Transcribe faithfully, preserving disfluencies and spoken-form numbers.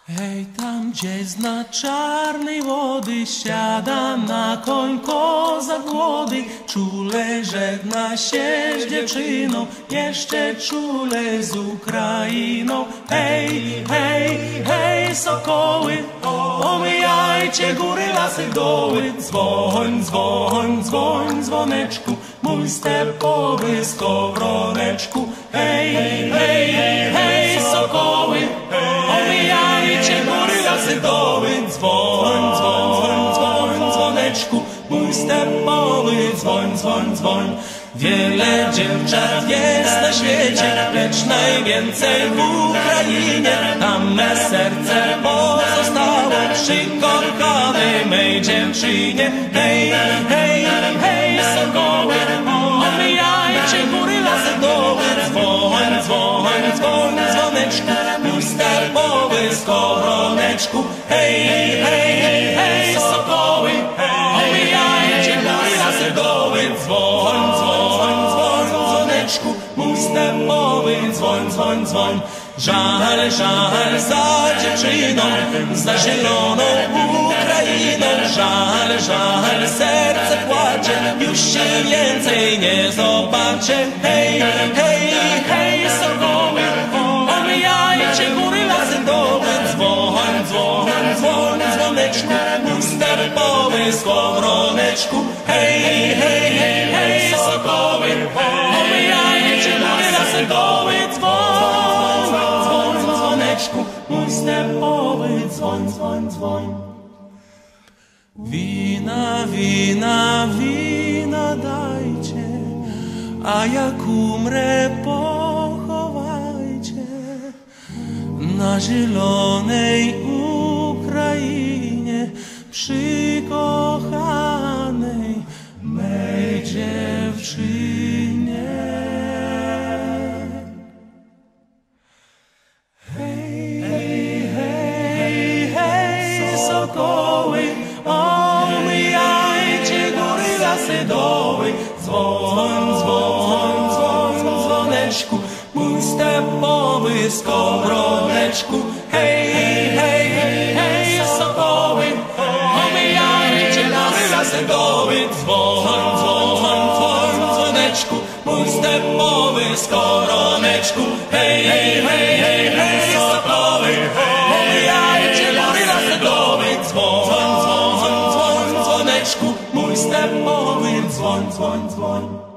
Hej, tam gdzieś na czarnej wody siada na koń kozak młody. Czule żegna się z dziewczyną, jeszcze czule z Ukrainą. Hej, hej, hej, sokoły, omijajcie góry, lasy, doły. Dzwoń, dzwoń, dzwoń, dzwoneczku, mój stepowy skowroneczku. Hej, hej, hej, sokoły, omijajcie góry, lasy, doły. Dzwoń, dzwoń, dzwoń, dzwoneczku, mój stepowy dzwoń, dzwoń, dzwoń. Wiele dziewczat jest na świecie, lecz najwięcej w Ukrainie. Tam me serce pozostało przy kochanej mej dziewczynie. Hej, hej, hej, sokoły, omijajcie góry, lasy, doły. Dzwoń, dzwoń, dzwoń, dzwoneczku, mój stepowy skowroneczku. Hej, hej, hej, sokoły, omijajcie góry, lasy, doły. Dzwoń, dzwoń, dzwoń, dzwoneczku, mój stepowy dzwoń, dzwoń, dzwoń. Żal, żal za dziewczyną, za zieloną Ukrainą. Żal, żal, serce płacze, już się więcej nie zobaczę. Hej, hej, hej, sokoły, omijajcie góry, lasy, doły. Dzwoń, dzwoń, dzwoń, dzwoneczku, mój stepowy skowroneczku. Hej, hej, hej, sokoły, omijajcie góry, lasy, doły. Dzwoń, dzwoń, dzwoneczku, mój stepowy dzwoń, dzwoń, dzwoń. Wina, wina, wina dajcie, a jak umrę, pochowajcie na zielonej Ukrainie przy kochanej mej dziewczynie. Hej, hej, hej, hej, sokoły, omijajcie góry, lasy, doły. Dzwoń, dzwoń, dzwoń, dzwoneczku, mój stepowy skowroneczku. Hej, hej, hej, sokoły, omijajcie góry, lasy, doły. Dzwoń, dzwoń, dzwoń, dzwoneczku, mój stepowy skowroneczku. Hej, hej, hej, hej, sokoły, omijajcie góry, lasy, doły. Dzwoń, dzwoń, dzwoń, dzwoneczku, mój stepowy dzwoń, dzwoń, dzwoń.